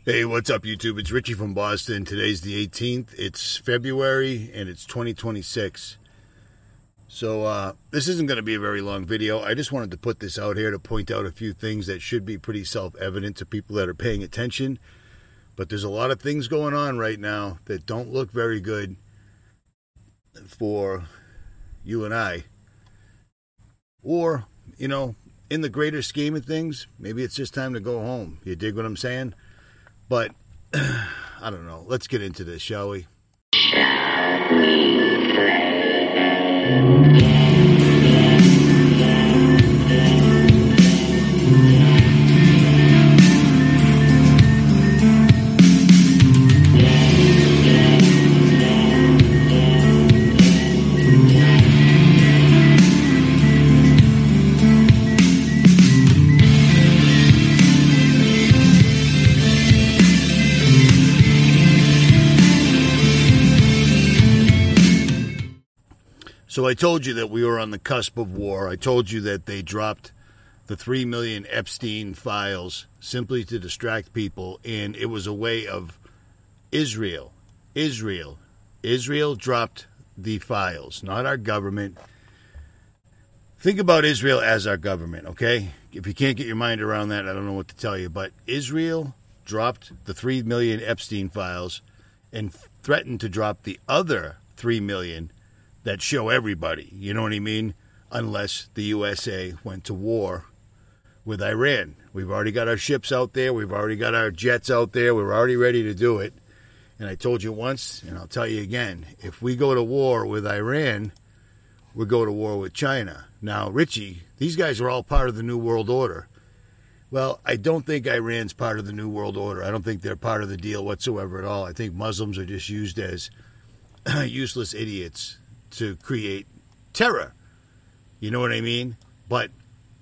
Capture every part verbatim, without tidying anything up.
Hey, what's up, YouTube? It's Richie from Boston. Today's the eighteenth. It's February, and it's twenty twenty-six. So, uh, this isn't going to be a very long video. I just wanted to put this out here to point out a few things that should be pretty self-evident to people that are paying attention. But there's a lot of things going on right now that don't look very good for you and I. Or, you know, in the greater scheme of things, maybe it's just time to go home. You dig what I'm saying? But, I don't know. Let's get into this, shall we? So I told you that we were on the cusp of war. I told you that they dropped the three million Epstein files simply to distract people, and it was a way of Israel. Israel. Israel dropped the files, not our government. Think about Israel as our government, okay? If you can't get your mind around that, I don't know what to tell you. But Israel dropped the three million Epstein files and threatened to drop the other three million that show everybody, you know what I mean? Unless the U S A went to war with Iran. We've already got our ships out there. We've already got our jets out there. We're already ready to do it. And I told you once, and I'll tell you again, if we go to war with Iran, we'll go to war with China. Now, Richie, these guys are all part of the New World Order. Well, I don't think Iran's part of the New World Order. I don't think they're part of the deal whatsoever at all. I think Muslims are just used as useless idiots to create terror. You know what I mean? But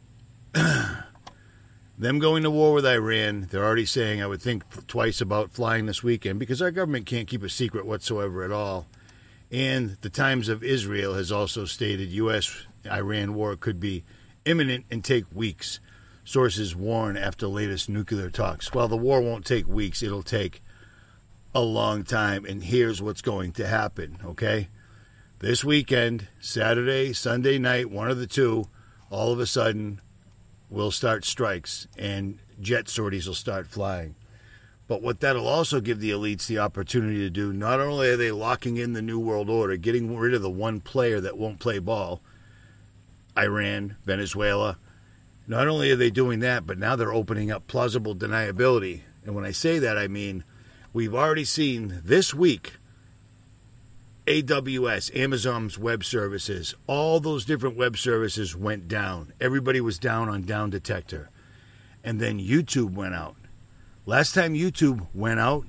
them going to war with Iran, they're already saying, I would think twice about flying this weekend because our government can't keep a secret whatsoever at all. And the Times of Israel has also stated U S Iran war could be imminent and take weeks. Sources warn after latest nuclear talks. Well, the war won't take weeks. It'll take a long time. And here's what's going to happen, okay? This weekend, Saturday, Sunday night, one of the two, all of a sudden, we'll start strikes and jet sorties will start flying. But what that'll also give the elites the opportunity to do, not only are they locking in the New World Order, getting rid of the one player that won't play ball, Iran, Venezuela, not only are they doing that, but now they're opening up plausible deniability. And when I say that, I mean, we've already seen this week, A W S, Amazon's web services, all those different web services went down. Everybody was down on Down Detector. And then YouTube went out. Last time YouTube went out,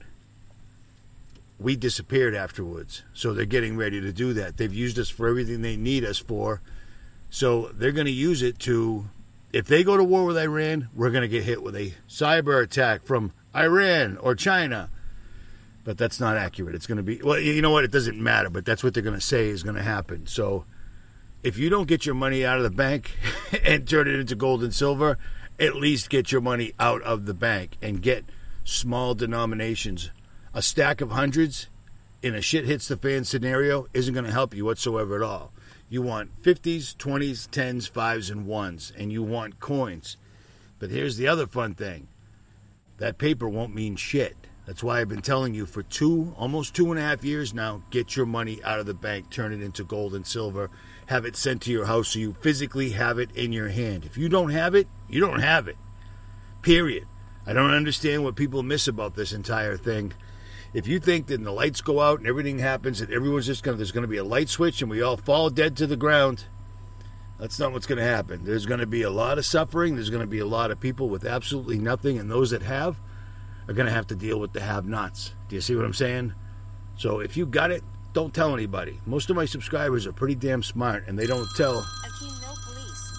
we disappeared afterwards. So they're getting ready to do that. They've used us for everything they need us for. So they're going to use it to, if they go to war with Iran, we're going to get hit with a cyber attack from Iran or China. But that's not accurate. It's going to be, well, you know what? It doesn't matter, but that's what they're going to say is going to happen. So if you don't get your money out of the bank and turn it into gold and silver, at least get your money out of the bank and get small denominations. A stack of hundreds in a shit hits the fan scenario isn't going to help you whatsoever at all. You want fifties, twenties, tens, fives, and ones, and you want coins. But here's the other fun thing. That paper won't mean shit. That's why I've been telling you for two, almost two and a half years now, get your money out of the bank, turn it into gold and silver, have it sent to your house so you physically have it in your hand. If you don't have it, you don't have it. Period. I don't understand what people miss about this entire thing. If you think that the lights go out and everything happens, that everyone's just going to, there's going to be a light switch and we all fall dead to the ground, that's not what's going to happen. There's going to be a lot of suffering. There's going to be a lot of people with absolutely nothing, and those that have are going to have to deal with the have-nots. Do you see what I'm saying? So if you got it, don't tell anybody. Most of my subscribers are pretty damn smart, and they don't tell. Akeem, no police.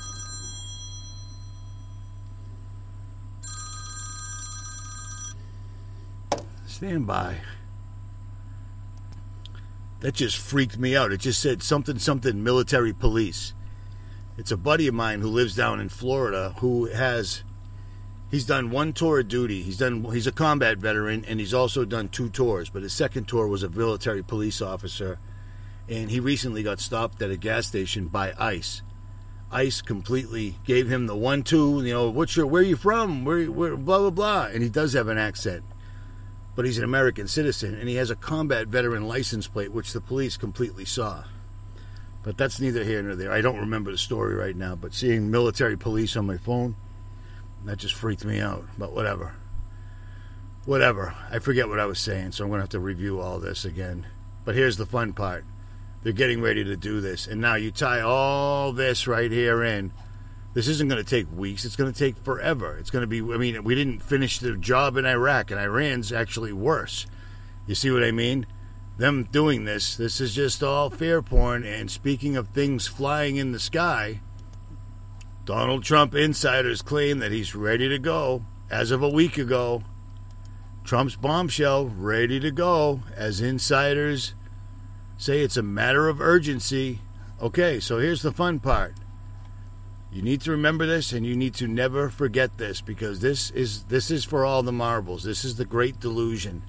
Stand by. That just freaked me out. It just said something, something military police. It's a buddy of mine who lives down in Florida who has He's done one tour of duty. He's done. He's a combat veteran, and he's also done two tours. But his second tour was a military police officer, and he recently got stopped at a gas station by ICE. ICE completely gave him the one-two. You know, what's your? Where are you from? Where? Where? Blah blah blah. And he does have an accent, but he's an American citizen, and he has a combat veteran license plate, which the police completely saw. But that's neither here nor there. I don't remember the story right now. But seeing military police on my phone, that just freaked me out, but whatever. Whatever. I forget what I was saying, so I'm going to have to review all this again. But here's the fun part. They're getting ready to do this. And now you tie all this right here in. This isn't going to take weeks. It's going to take forever. It's going to be, I mean, we didn't finish the job in Iraq, and Iran's actually worse. You see what I mean? Them doing this, this is just all fear porn. And speaking of things flying in the sky, Donald Trump insiders claim that he's ready to go as of a week ago. Trump's bombshell ready to go as insiders say it's a matter of urgency. Okay, so here's the fun part. You need to remember this, and you need to never forget this, because this is this is for all the marbles. This is the great delusion.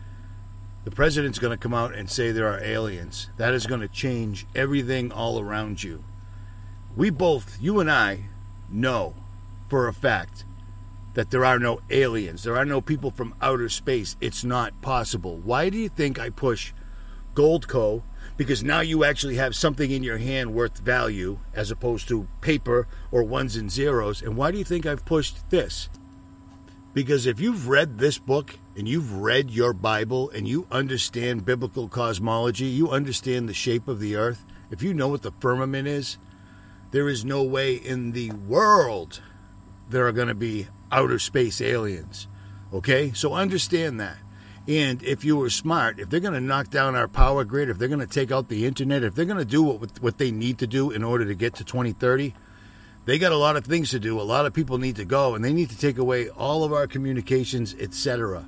The president's going to come out and say there are aliens. That is going to change everything all around you. We both, you and I, know for a fact that there are no aliens. There are no people from outer space. It's not possible. Why do you think I push Goldco? Because now you actually have something in your hand worth value as opposed to paper or ones and zeros. And why do you think I've pushed this? Because if you've read this book and you've read your Bible and you understand biblical cosmology, you understand the shape of the earth, if you know what the firmament is, there is no way in the world there are going to be outer space aliens. Okay? So understand that. And if you were smart, if they're going to knock down our power grid, if they're going to take out the internet, if they're going to do what what they need to do in order to get to twenty thirty, they got a lot of things to do. A lot of people need to go, and they need to take away all of our communications, et cetera.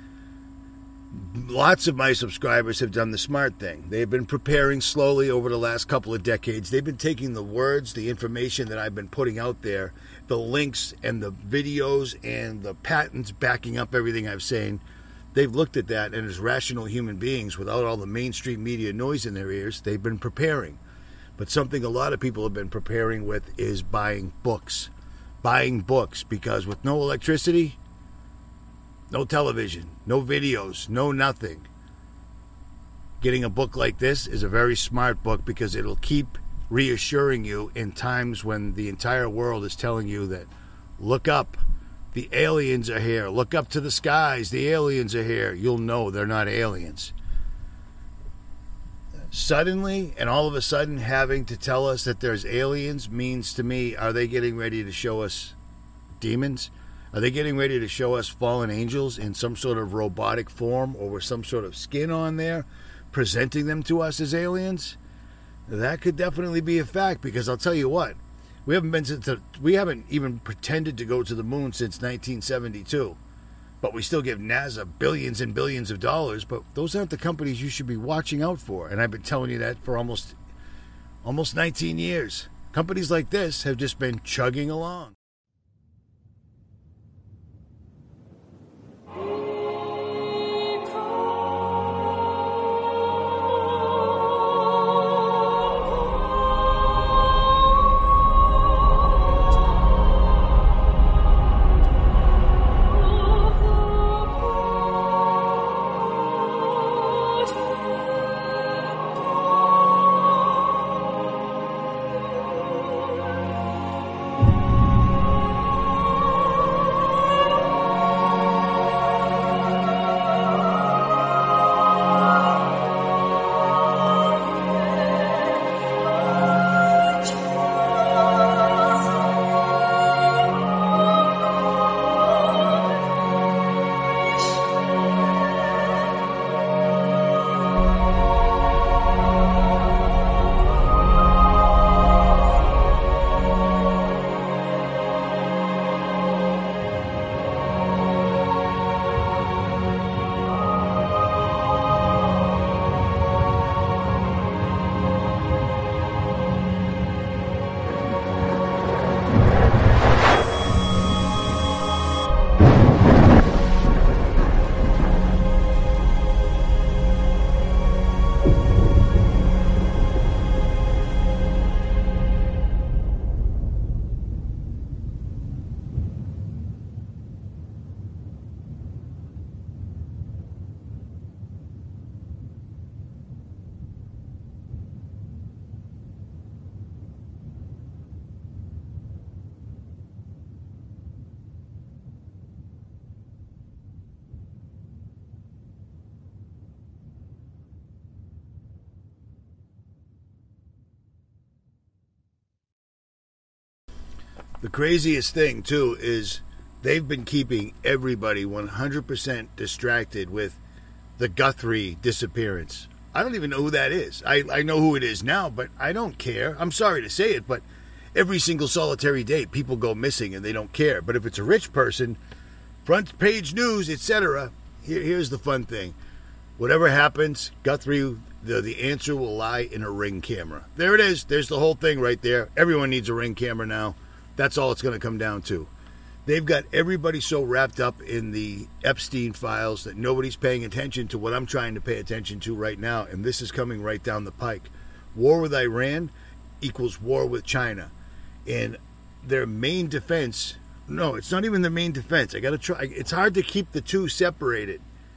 Lots of my subscribers have done the smart thing. They've been preparing slowly over the last couple of decades. They've been taking the words, the information that I've been putting out there, the links and the videos and the patents backing up everything I've saying. They've looked at that, and as rational human beings, without all the mainstream media noise in their ears, they've been preparing. But something a lot of people have been preparing with is buying books. Buying books, because with no electricity, no television, no videos, no nothing. Getting a book like this is a very smart book, because it'll keep reassuring you in times when the entire world is telling you that, look up, the aliens are here. Look up to the skies, the aliens are here. You'll know they're not aliens. Suddenly, and all of a sudden, having to tell us that there's aliens means to me, are they getting ready to show us demons? Are they getting ready to show us fallen angels in some sort of robotic form or with some sort of skin on there, presenting them to us as aliens? That could definitely be a fact, because I'll tell you what, we haven't been to, we haven't even pretended to go to the moon since nineteen seventy-two. But we still give NASA billions and billions of dollars, but those aren't the companies you should be watching out for. And I've been telling you that for almost almost nineteen years. Companies like this have just been chugging along. The craziest thing, too, is they've been keeping everybody one hundred percent distracted with the Guthrie disappearance. I don't even know who that is. I, I know who it is now, but I don't care. I'm sorry to say it, but every single solitary day, people go missing and they don't care. But if it's a rich person, front page news, et cetera, here, here's the fun thing. Whatever happens, Guthrie, the, the answer will lie in a Ring camera. There it is. There's the whole thing right there. Everyone needs a Ring camera now. That's all it's going to come down to. They've got everybody so wrapped up in the Epstein files that nobody's paying attention to what I'm trying to pay attention to right now, and this is coming right down the pike. War with Iran equals war with China. And their main defense, no, it's not even their main defense. I got to try. It's hard to keep the two separated.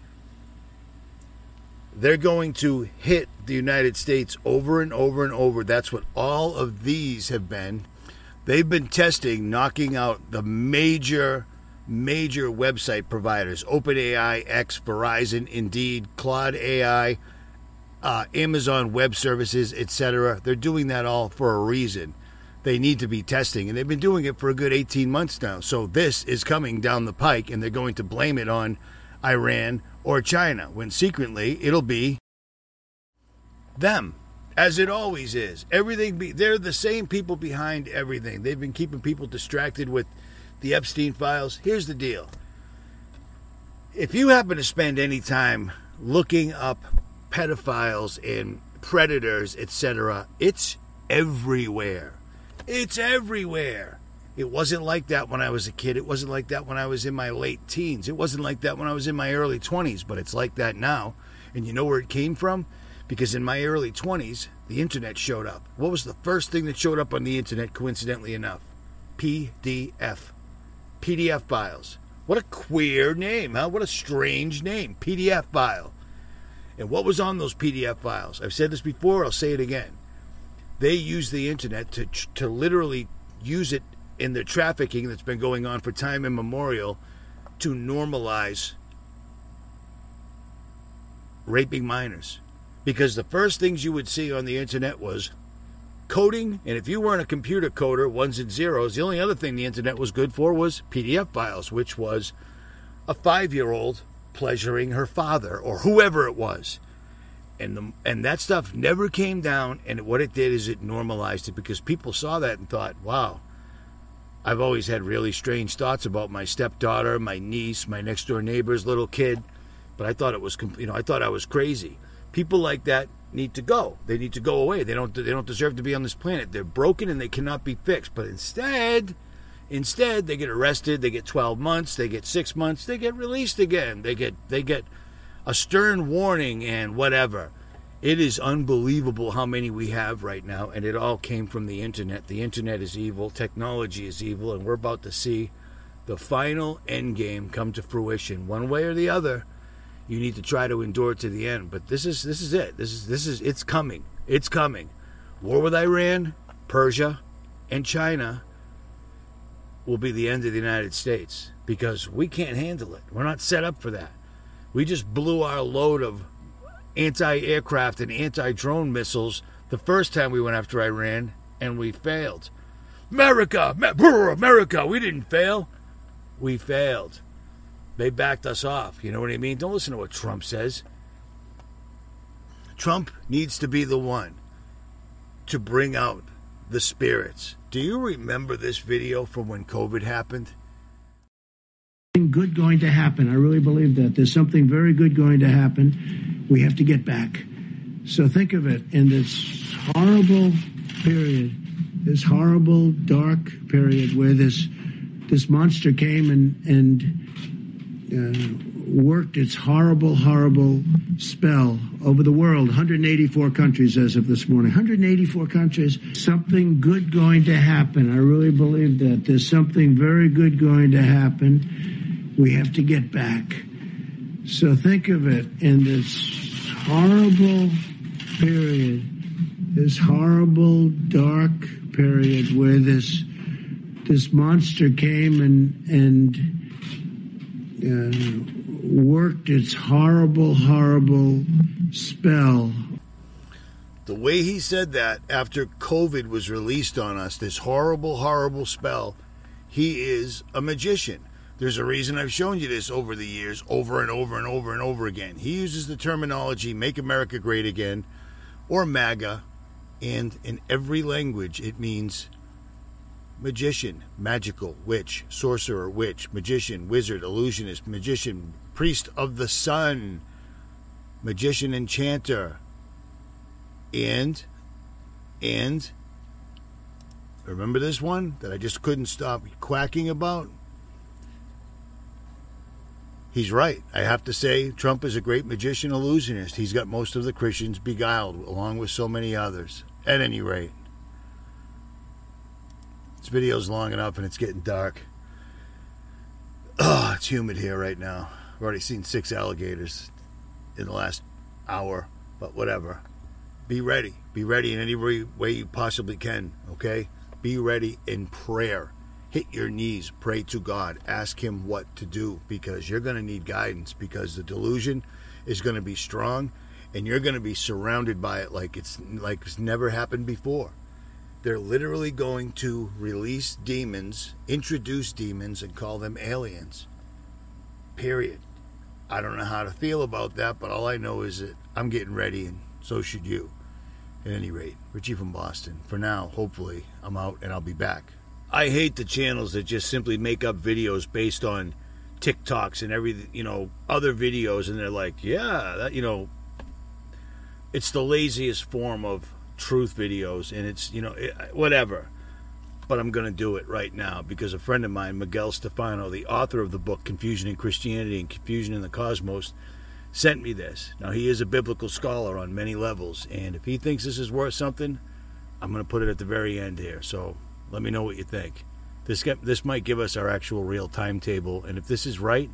They're going to hit the United States over and over and over. That's what all of these have been. They've been testing, knocking out the major, major website providers. OpenAI, X, Verizon, Indeed, Claude A I, uh, Amazon Web Services, et cetera. They're doing that all for a reason. They need to be testing, and they've been doing it for a good eighteen months now. So this is coming down the pike, and they're going to blame it on Iran or China, when secretly it'll be them. As it always is. Everything be, they're the same people behind everything. They've been keeping people distracted with the Epstein files. Here's the deal. If you happen to spend any time looking up pedophiles and predators, et cetera, it's everywhere. It's everywhere. It wasn't like that when I was a kid. It wasn't like that when I was in my late teens. It wasn't like that when I was in my early twenties, but it's like that now. And you know where it came from? Because in my early twenties, the internet showed up. What was the first thing that showed up on the internet, coincidentally enough? P D F. P D F files. What a queer name, huh? What a strange name. P D F file. And what was on those P D F files? I've said this before, I'll say it again. They use the internet to to literally use it in the trafficking that's been going on for time immemorial to normalize raping minors. Because the first things you would see on the internet was coding, and if you weren't a computer coder, ones and zeros, the only other thing the internet was good for was P D F files, which was a five-year-old pleasuring her father or whoever it was. And the, and that stuff never came down, and what it did is it normalized it because people saw that and thought, wow, I've always had really strange thoughts about my stepdaughter, my niece, my next-door neighbor's little kid, but I thought it was, you know, I thought I was crazy. People like that need to go. They need to go away. They don't. They don't deserve to be on this planet. They're broken and they cannot be fixed. But instead, instead, they get arrested. They get twelve months. They get six months. They get released again. They get. They get a stern warning and whatever. It is unbelievable how many we have right now, and it all came from the internet. The internet is evil. Technology is evil, and we're about to see the final end game come to fruition, one way or the other. You need to try to endure it to the end. But this is this is it. This is this is it's coming. It's coming. War with Iran, Persia, and China will be the end of the United States because we can't handle it. We're not set up for that. We just blew our load of anti-aircraft and anti-drone missiles the first time we went after Iran, and we failed. America, America, we didn't fail. We failed. They backed us off. You know what I mean? Don't listen to what Trump says. Trump needs to be the one to bring out the spirits. Do you remember this video from when COVID happened? Good going to happen. I really believe that. There's something very good going to happen. We have to get back. So think of it in this horrible period, this horrible, dark period where this this monster came and and uh, worked its horrible, horrible spell over the world. one hundred eighty-four countries as of this morning. one hundred eighty-four countries. Something good going to happen. I really believe that. There's something very good going to happen. We have to get back. So think of it in this horrible period, this horrible, dark period where this this monster came and and uh, worked its horrible, horrible spell. The way he said that after COVID was released on us, this horrible, horrible spell, He is a magician. There's a reason I've shown you this over the years, over and over and over and over again. He uses the terminology, Make America Great Again, or MAGA, and in every language it means magician, magical, witch, sorcerer, witch, magician, wizard, illusionist, magician, priest of the sun, magician, enchanter, and, and, remember this one that I just couldn't stop quacking about? He's right. I have to say, Trump is a great magician, illusionist. He's got most of the Christians beguiled, along with so many others. At any rate, this video's long enough and it's getting dark. Oh, it's humid here right now. I've already seen six alligators in the last hour, but whatever. Be ready. Be ready in any way you possibly can, okay? Be ready in prayer. Hit your knees, pray to God, ask him what to do, because you're going to need guidance, because the delusion is going to be strong and you're going to be surrounded by it like it's like it's never happened before. They're literally going to release demons, introduce demons, and call them aliens. Period. I don't know how to feel about that, but all I know is that I'm getting ready, and so should you. At any rate, Richie from Boston. For now, hopefully, I'm out and I'll be back. I hate the channels that just simply make up videos based on TikToks and every, you know, other videos, and they're like, yeah, that, you know, it's the laziest form of truth videos, and it's, you know, it, whatever. But I'm going to do it right now because a friend of mine, Miguel Stefano, the author of the book Confusion in Christianity and Confusion in the Cosmos, sent me this. Now, he is a biblical scholar on many levels, and if he thinks this is worth something, I'm going to put it at the very end here. So let me know what you think. This get, this might give us our actual real timetable, and if this is right,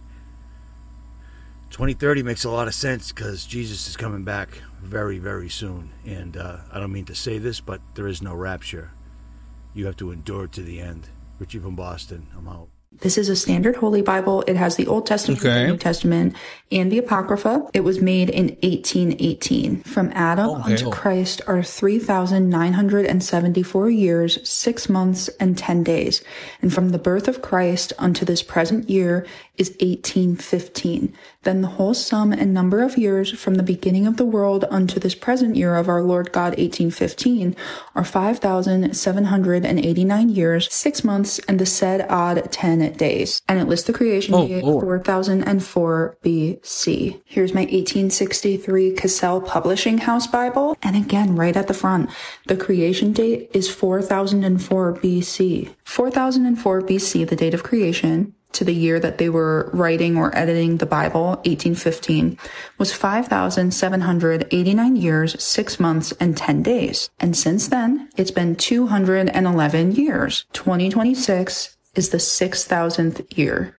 twenty thirty makes a lot of sense because Jesus is coming back very, very soon. And uh, I don't mean to say this, but there is no rapture. You have to endure to the end. Richie from Boston, I'm out. This is a standard Holy Bible. It has the Old Testament, Okay. the New Testament, and the Apocrypha. It was made in eighteen eighteen. From Adam Okay. unto Christ are three thousand nine hundred seventy-four years, six months, and ten days. And from the birth of Christ unto this present year is eighteen fifteen. Then the whole sum and number of years from the beginning of the world unto this present year of our Lord God eighteen fifteen are five thousand seven hundred eighty-nine years, six months, and the said odd ten days. And it lists the creation Oh, date, Lord. four thousand four B C. Here's my eighteen sixty-three Cassell Publishing House Bible. And again, right at the front, the creation date is four thousand four B C. four thousand four B C, the date of creation, to the year that they were writing or editing the Bible, eighteen fifteen, was five thousand seven hundred eighty-nine years, six months, and ten days. And since then, it's been two hundred eleven years. twenty twenty-six is the six thousandth year.